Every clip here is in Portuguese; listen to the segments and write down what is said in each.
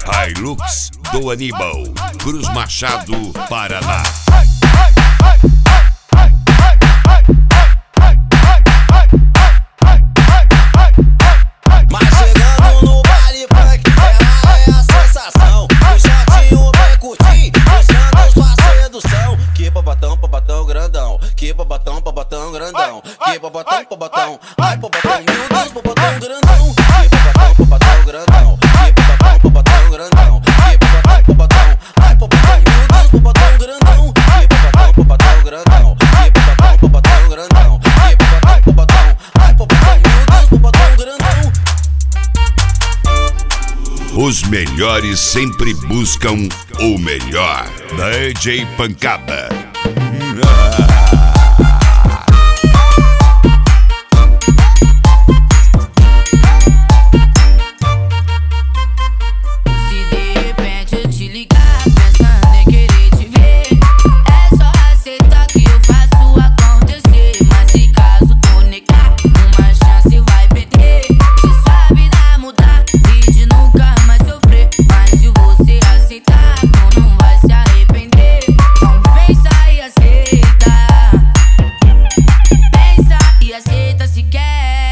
Hilux do Aníbal, Cruz Machado, Paraná. Mas chegando no baile funk, ela é a sensação. O shortinho bem curtinho, mostrando sua sedução. Que babatão grandão, que babatão grandão, que babatão, ai babatão, meu Deus, babatão grandão. Que babatão grandão, que babatão grandão, que babatão, ai babatão, meu Deus, babatão grandão. Que babatão grandão, que babatão grandão, que babatão, ai babatão, meu Deus, babatão grandão. Os melhores sempre buscam o melhor. DJ Pancada. Se de repente eu te ligar, pensando em querer te ver, é só aceitar que eu faço acontecer. Mas se caso tu negar, uma chance vai perder. Se sua vida mudar e de nunca mais sofrer, mas se você aceitar, tu não vai se arrepender. Então pensa e aceita, pensa e aceita se quer.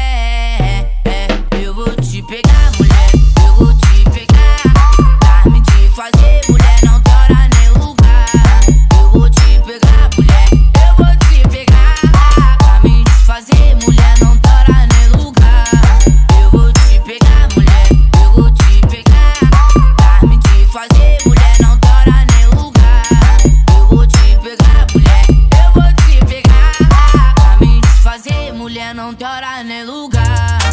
Eu vou te pegar, mulher, eu vou te pegar, pra me te fazer, mulher, não tora nem lugar. Eu vou te pegar, mulher, eu vou te pegar, pra me te fazer, mulher, não tora nem lugar. Eu vou te pegar, mulher, eu vou te pegar, pra me te fazer, mulher, não tora nem lugar. Eu vou te pegar, mulher, eu vou te pegar, pra me te fazer, mulher, não tora nem lugar.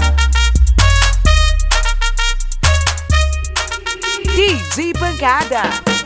DJ Pancada.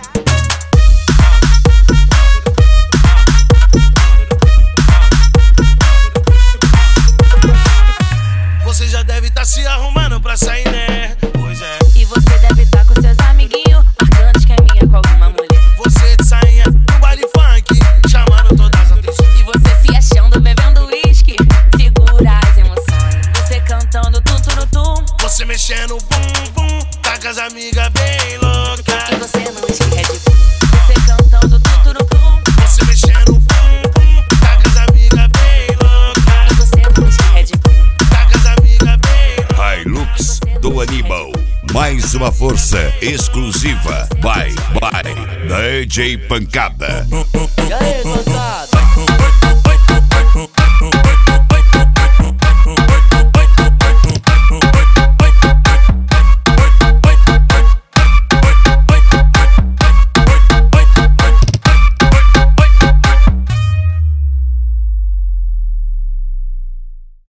Você já deve estar se arrumando pra sair, né? Pois é. E você deve estar com seus amiguinhos, marcando esqueminha com alguma mulher. Você de sainha no baile funk, chamando todas as atenções. E você se achando, bebendo uísque, segura as emoções. Você cantando tum-tum-tum. Você mexendo bum bum, tá com as amigas bem louca. E você não esquece Red Bull. Você cantando tum-tum-tum. Você mexendo bum bum, tá com as amigas bem louca. E você não esquece Red Bull. Tá com as amigas bem louca. Hilux do Aníbal. Mais uma força exclusiva. Bye, bye. DJ Pancada. E aí, gostado?